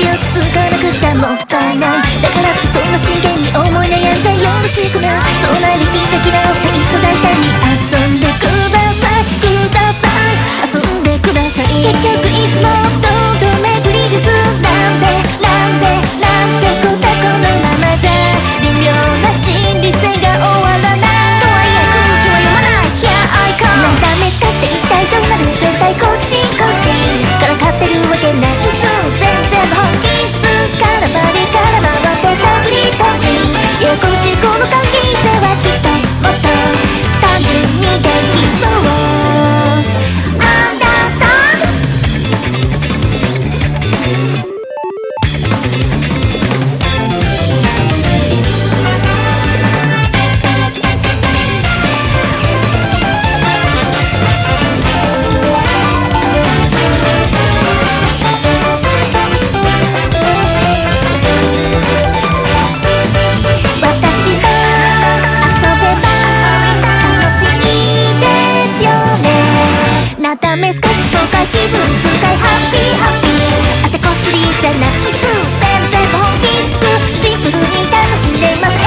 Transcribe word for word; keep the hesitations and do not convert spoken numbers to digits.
よくつかなくちゃもったいない。だからってそんな真剣に思い悩んじゃよろしくない。そうなり開き直っていっそ大胆に遊んでくださいください遊んでください。結局いつもどんどん巡りです。なんでなんでなんてこたこのままじゃ微妙な心理性が終わらない。とはいえ空気は読まない Here I come。 なんだ目透かして一体どうなる。絶対こっちこっちからかってるわけないっす。全然本気っす。からばりから回ってたぶりたぶりややこしいこの関係性はきっともっと単純にできそう。 Understand。 私と遊べば楽しいですよね。なだめ少し爽快気分使いハッピーハッピー。あてこすりじゃないっす。全然本気っす。シンプルに楽しんでます。